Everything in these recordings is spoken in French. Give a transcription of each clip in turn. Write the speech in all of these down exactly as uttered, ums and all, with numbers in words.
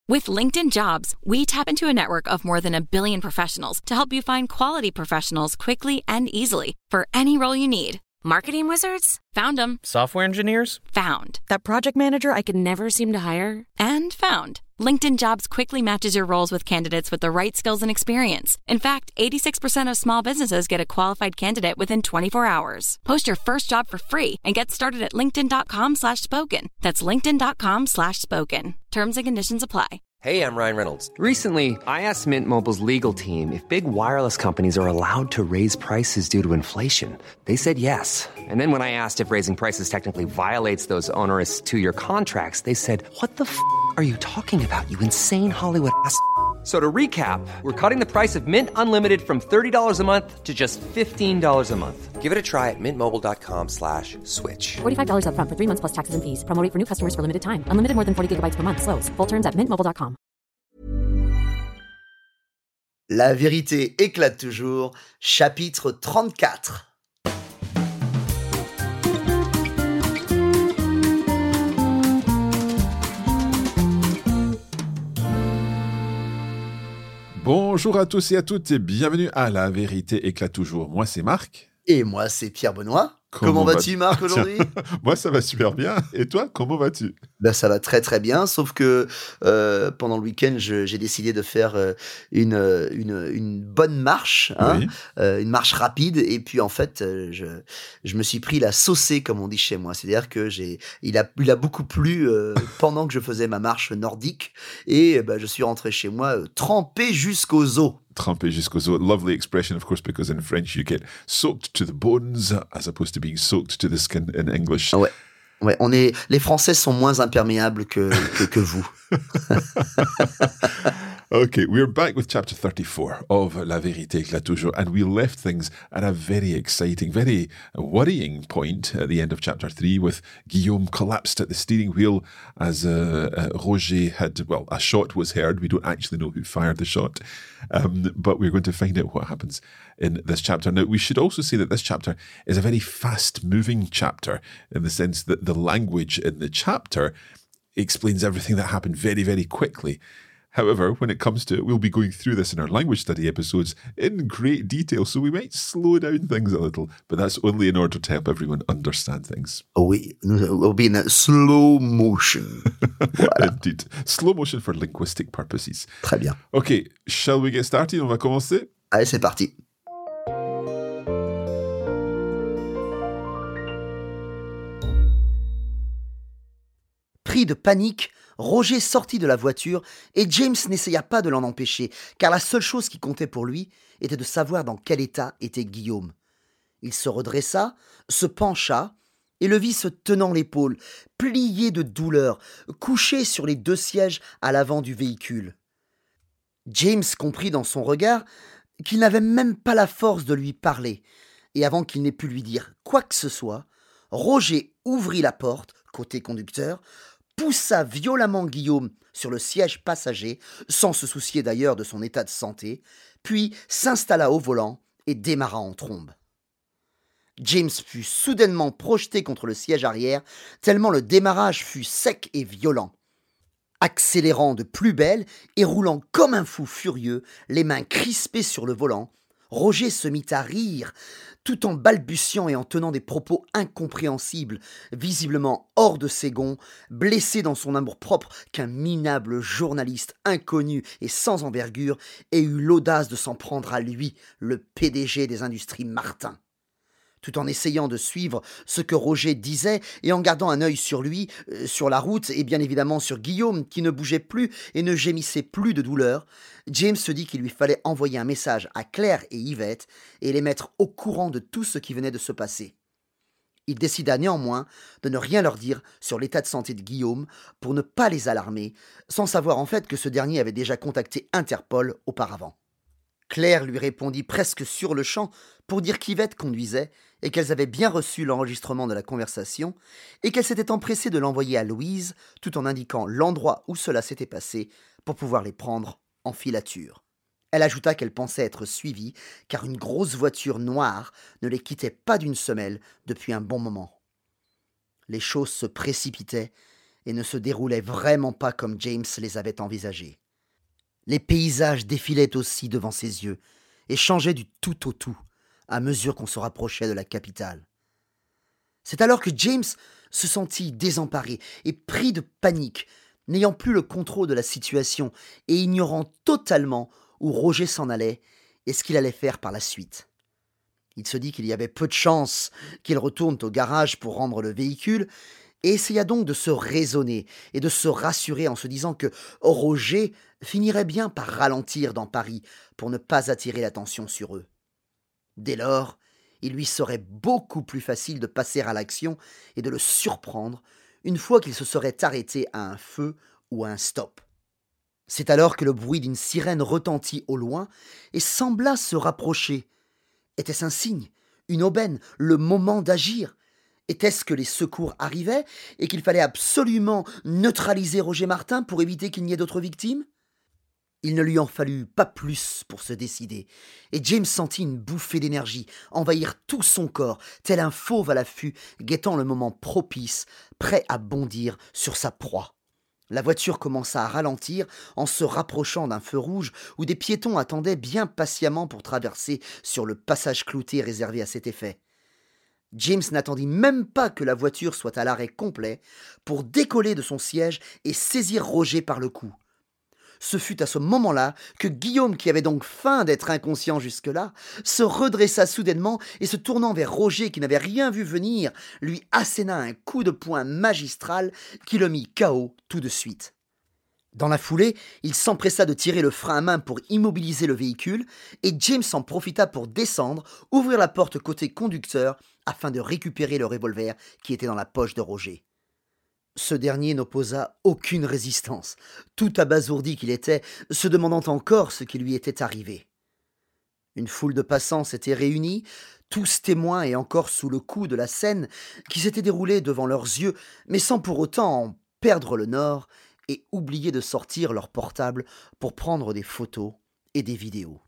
With LinkedIn Jobs, we tap into a network of more than a billion professionals to help you find quality professionals quickly and easily for any role you need. Marketing wizards? Found them. Software engineers? Found. That project manager I could never seem to hire? And found. LinkedIn Jobs quickly matches your roles with candidates with the right skills and experience. In fact, eighty-six percent of small businesses get a qualified candidate within twenty-four hours. Post your first job for free and get started at linkedin.com slash spoken. That's linkedin.com slash spoken. Terms and conditions apply. Hey, I'm Ryan Reynolds. Recently, I asked Mint Mobile's legal team if big wireless companies are allowed to raise prices due to inflation. They said yes. And then when I asked if raising prices technically violates those onerous two-year contracts, they said, what the f*** are you talking about, you insane Hollywood ass f- So to recap, we're cutting the price of Mint Unlimited from thirty dollars a month to just fifteen dollars a month. Give it a try at mintmobile.com slash switch. forty-five dollars up front for three months plus taxes and fees. Promo rate for new customers for limited time. Unlimited more than forty gigabytes per month. Slows full terms at mint mobile dot com. La vérité éclate toujours, chapitre trente-quatre. Bonjour à tous et à toutes et bienvenue à La Vérité éclate toujours. Moi, c'est Marc. Et moi, c'est Pierre Benoît. Comment, Comment vas-tu, vas-tu Marc, aujourd'hui? Moi, ça va super bien. Et toi, comment vas-tu? Ben, ça va très très bien, sauf que euh, pendant le week-end, je- j'ai décidé de faire euh, une, euh, une, une bonne marche, hein, Oui. euh, une marche rapide, et puis en fait, euh, je, je me suis pris la saucée, comme on dit chez moi. C'est-à-dire que j'ai, il a, il a beaucoup plu euh, pendant que je faisais ma marche nordique, et ben, je suis rentré chez moi euh, trempé jusqu'aux os. Trempé jusqu'aux os. Lovely expression, of course, because in French you get soaked to the bones as opposed to being soaked to the skin in English. Ouais. Ouais, on est, les Français sont moins imperméables que, que, que vous. Okay, we're back with chapter thirty-four of La Vérité éclate toujours, and we left things at a very exciting, very worrying point at the end of chapter three, with Guillaume collapsed at the steering wheel as uh, uh, Roger had, well, a shot was heard. We don't actually know who fired the shot, um, but we're going to find out what happens in this chapter. Now, we should also say that this chapter is a very fast-moving chapter in the sense that the language in the chapter explains everything that happened very, very quickly. However, when it comes to it, we'll be going through this in our language study episodes in great detail, so we might slow down things a little, but that's only in order to help everyone understand things. Oui, we'll be in a slow motion. Voilà. Indeed. Slow motion for linguistic purposes. Très bien. Okay, shall we get started? On va commencer. Allez, c'est parti. Pris de panique, Roger sortit de la voiture et James n'essaya pas de l'en empêcher, car la seule chose qui comptait pour lui était de savoir dans quel état était Guillaume. Il se redressa, se pencha et le vit se tenant l'épaule, plié de douleur, couché sur les deux sièges à l'avant du véhicule. James comprit dans son regard qu'il n'avait même pas la force de lui parler, et avant qu'il n'ait pu lui dire quoi que ce soit, Roger ouvrit la porte, côté conducteur, poussa violemment Guillaume sur le siège passager, sans se soucier d'ailleurs de son état de santé, puis s'installa au volant et démarra en trombe. James fut soudainement projeté contre le siège arrière, tellement le démarrage fut sec et violent. Accélérant de plus belle et roulant comme un fou furieux, les mains crispées sur le volant, Roger se mit à rire, tout en balbutiant et en tenant des propos incompréhensibles, visiblement hors de ses gonds, blessé dans son amour-propre qu'un minable journaliste inconnu et sans envergure ait eu l'audace de s'en prendre à lui, le P D G des Industries Martin. Tout en essayant de suivre ce que Roger disait et en gardant un œil sur lui, euh, sur la route et bien évidemment sur Guillaume qui ne bougeait plus et ne gémissait plus de douleur, James se dit qu'il lui fallait envoyer un message à Claire et Yvette et les mettre au courant de tout ce qui venait de se passer. Il décida néanmoins de ne rien leur dire sur l'état de santé de Guillaume pour ne pas les alarmer, sans savoir en fait que ce dernier avait déjà contacté Interpol auparavant. Claire lui répondit presque sur le champ pour dire qu'Yvette conduisait et qu'elles avaient bien reçu l'enregistrement de la conversation et qu'elle s'était empressée de l'envoyer à Louise tout en indiquant l'endroit où cela s'était passé pour pouvoir les prendre en filature. Elle ajouta qu'elle pensait être suivie car une grosse voiture noire ne les quittait pas d'une semelle depuis un bon moment. Les choses se précipitaient et ne se déroulaient vraiment pas comme James les avait envisagés. Les paysages défilaient aussi devant ses yeux et changeaient du tout au tout à mesure qu'on se rapprochait de la capitale. C'est alors que James se sentit désemparé et pris de panique, n'ayant plus le contrôle de la situation et ignorant totalement où Roger s'en allait et ce qu'il allait faire par la suite. Il se dit qu'il y avait peu de chances qu'il retourne au garage pour rendre le véhicule et essaya donc de se raisonner et de se rassurer en se disant que Roger finirait bien par ralentir dans Paris pour ne pas attirer l'attention sur eux. Dès lors, il lui serait beaucoup plus facile de passer à l'action et de le surprendre une fois qu'il se serait arrêté à un feu ou à un stop. C'est alors que le bruit d'une sirène retentit au loin et sembla se rapprocher. Était-ce un signe, une aubaine, le moment d'agir ? Était-ce que les secours arrivaient et qu'il fallait absolument neutraliser Roger Martin pour éviter qu'il n'y ait d'autres victimes ? Il ne lui en fallut pas plus pour se décider, et James sentit une bouffée d'énergie envahir tout son corps, tel un fauve à l'affût, guettant le moment propice, prêt à bondir sur sa proie. La voiture commença à ralentir en se rapprochant d'un feu rouge où des piétons attendaient bien patiemment pour traverser sur le passage clouté réservé à cet effet. James n'attendit même pas que la voiture soit à l'arrêt complet pour décoller de son siège et saisir Roger par le cou. Ce fut à ce moment-là que Guillaume, qui avait donc feint d'être inconscient jusque-là, se redressa soudainement et se tournant vers Roger qui n'avait rien vu venir, lui asséna un coup de poing magistral qui le mit K O tout de suite. Dans la foulée, il s'empressa de tirer le frein à main pour immobiliser le véhicule et James en profita pour descendre, ouvrir la porte côté conducteur afin de récupérer le revolver qui était dans la poche de Roger. Ce dernier n'opposa aucune résistance, tout abasourdi qu'il était, se demandant encore ce qui lui était arrivé. Une foule de passants s'était réunie, tous témoins et encore sous le coup de la scène qui s'était déroulée devant leurs yeux, mais sans pour autant en perdre le nord et oublier de sortir leur portable pour prendre des photos et des vidéos.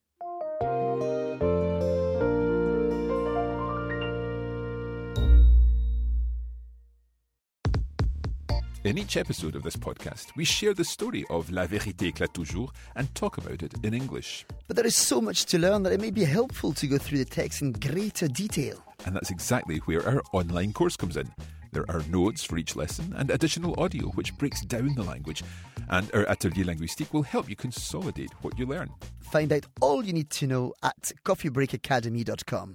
In each episode of this podcast, we share the story of La Vérité éclate toujours and talk about it in English. But there is so much to learn that it may be helpful to go through the text in greater detail. And that's exactly where our online course comes in. There are notes for each lesson and additional audio which breaks down the language. And our Atelier Linguistique will help you consolidate what you learn. Find out all you need to know at coffee break academy dot com.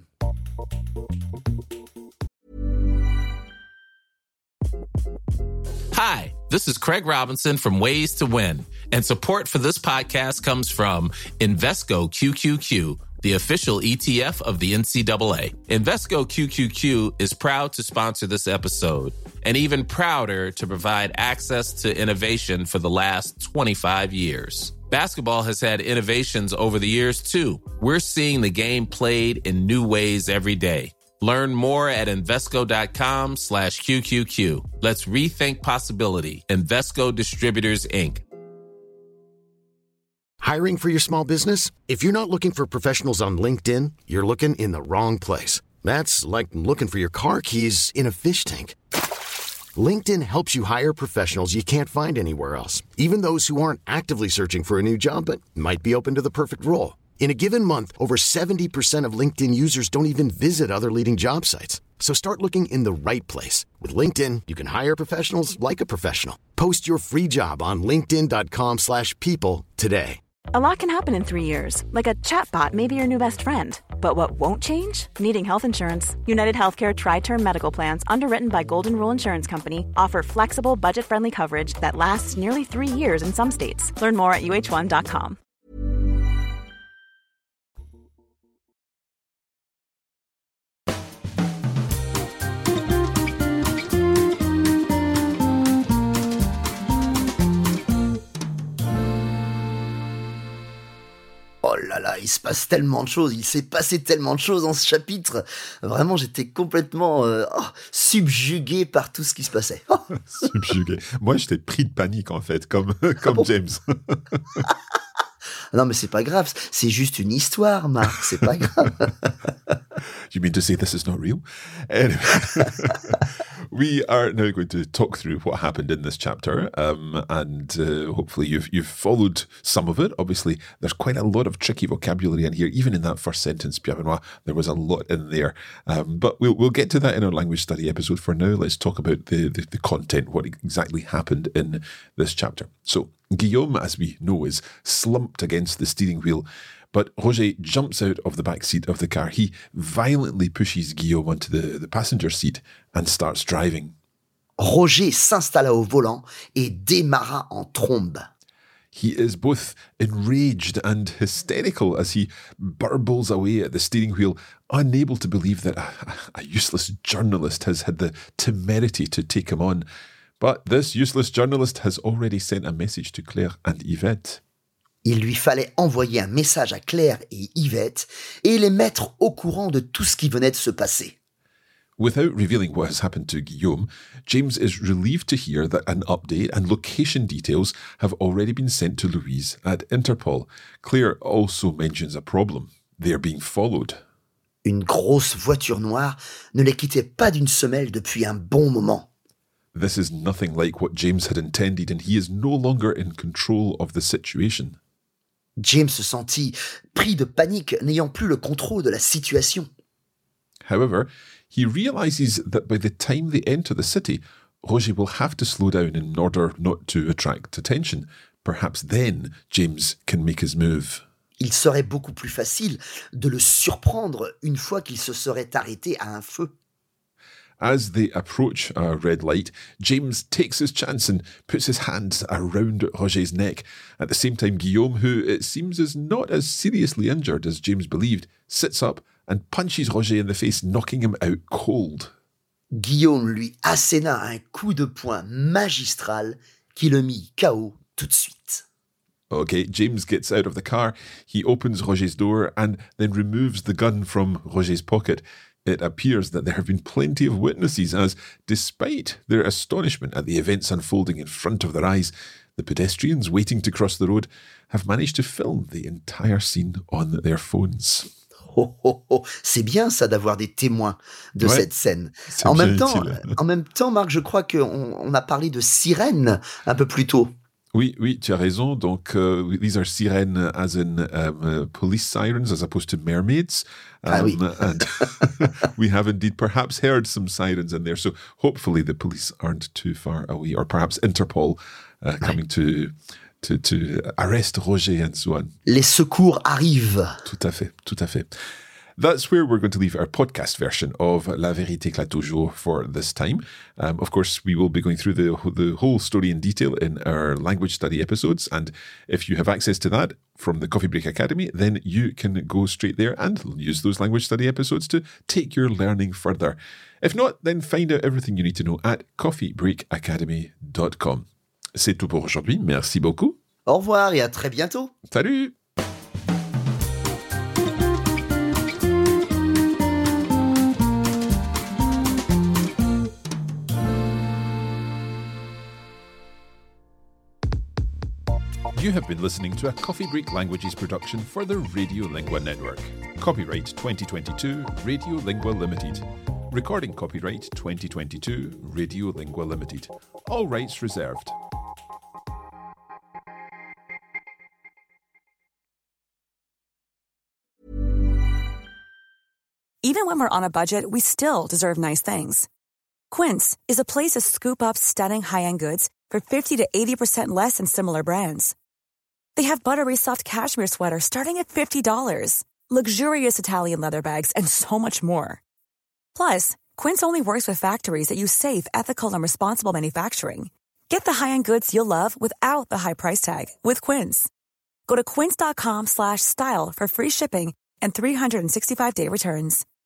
Hi, this is Craig Robinson from Ways to Win, and support for this podcast comes from Invesco Q Q Q, the official E T F of the N C double A. Invesco Q Q Q is proud to sponsor this episode, and even prouder to provide access to innovation for the last twenty-five years. Basketball has had innovations over the years, too. We're seeing the game played in new ways every day. Learn more at Invesco.com slash QQQ. Let's rethink possibility. Invesco Distributors, Incorporated. Hiring for your small business? If you're not looking for professionals on LinkedIn, you're looking in the wrong place. That's like looking for your car keys in a fish tank. LinkedIn helps you hire professionals you can't find anywhere else, even those who aren't actively searching for a new job but might be open to the perfect role. In a given month, over seventy percent of LinkedIn users don't even visit other leading job sites. So start looking in the right place. With LinkedIn, you can hire professionals like a professional. Post your free job on linkedin.com slash people today. A lot can happen in three years, like a chatbot may be your new best friend. But what won't change? Needing health insurance. United Healthcare Tri-Term Medical Plans, underwritten by Golden Rule Insurance Company, offer flexible, budget-friendly coverage that lasts nearly three years in some states. Learn more at U H one dot com. Oh là là, il se passe tellement de choses, il s'est passé tellement de choses dans ce chapitre. Vraiment, j'étais complètement euh, oh, subjugué par tout ce qui se passait. Oh. Subjugué. Moi, j'étais pris de panique, en fait, comme, comme bon James. Non, mais c'est pas grave, c'est juste une histoire, Marc, c'est pas grave. You mean to say this is not real? Anyway. we are now going to talk through what happened in this chapter, um, and uh, hopefully you've you've followed some of it. Obviously, there's quite a lot of tricky vocabulary in here. Even in that first sentence, Pierre Benoit, there was a lot in there. Um, but we'll we'll get to that in our language study episode. For now, let's talk about the, the, the content, what exactly happened in this chapter. So, Guillaume, as we know, is slumped against the steering wheel. But Roger jumps out of the back seat of the car. He violently pushes Guillaume onto the, the passenger seat and starts driving. Roger s'installa au volant et démarra en trombe. He is both enraged and hysterical as he burbles away at the steering wheel, unable to believe that a, a useless journalist has had the temerity to take him on. But this useless journalist has already sent a message to Claire and Yvette. Il lui fallait envoyer un message à Claire et Yvette et les mettre au courant de tout ce qui venait de se passer. Without revealing what has happened to Guillaume, James is relieved to hear that an update and location details have already been sent to Louise at Interpol. Claire also mentions a problem. They are being followed. Une grosse voiture noire ne les quittait pas d'une semelle depuis un bon moment. This is nothing like what James had intended, and he is no longer in control of the situation. James se sentit pris de panique, n'ayant plus le contrôle de la situation. However, he realises that by the time they enter the city, Roger will have to slow down in order not to attract attention. Perhaps then James can make his move. Il serait beaucoup plus facile de le surprendre une fois qu'il se serait arrêté à un feu. As they approach a red light, James takes his chance and puts his hands around Roger's neck. At the same time, Guillaume, who it seems is not as seriously injured as James believed, sits up and punches Roger in the face, knocking him out cold. Guillaume lui asséna un coup de poing magistral qui le mit K O tout de suite. Okay, James gets out of the car, he opens Roger's door and then removes the gun from Roger's pocket. It appears that there have been plenty of witnesses as, despite their astonishment at the events unfolding in front of their eyes, the pedestrians waiting to cross the road have managed to film the entire scene on their phones. Oh, oh, oh. C'est bien ça d'avoir des témoins de Ouais, cette scène. c'est En bien même, temps, utile. en même temps, Marc, je crois qu'on on a parlé de sirènes un peu plus tôt. Oui, oui, tu as raison. Donc, uh, these are sirens as in um, uh, police sirens as opposed to mermaids. Um, Ah oui. And we have indeed perhaps heard some sirens in there. So hopefully the police aren't too far away, or perhaps Interpol uh, coming to, to, to arrest Roger and so on. Les secours arrivent. Tout à fait, tout à fait. That's where we're going to leave our podcast version of La Vérité éclate toujours for this time. Um, of course, we will be going through the, the whole story in detail in our language study episodes. And if you have access to that from the Coffee Break Academy, then you can go straight there and use those language study episodes to take your learning further. If not, then find out everything you need to know at coffee break academy dot com. C'est tout pour aujourd'hui. Merci beaucoup. Au revoir et à très bientôt. Salut! You have been listening to a Coffee Break Languages production for the Radiolingua Network. Copyright twenty twenty-two, Radiolingua Limited. Recording copyright twenty twenty-two, Radiolingua Limited. All rights reserved. Even when we're on a budget, we still deserve nice things. Quince is a place to scoop up stunning high-end goods for fifty to eighty percent less than similar brands. They have buttery soft cashmere sweaters starting at fifty dollars, luxurious Italian leather bags, and so much more. Plus, Quince only works with factories that use safe, ethical, and responsible manufacturing. Get the high-end goods you'll love without the high price tag with Quince. Go to quince dot com slash style for free shipping and three sixty-five day returns.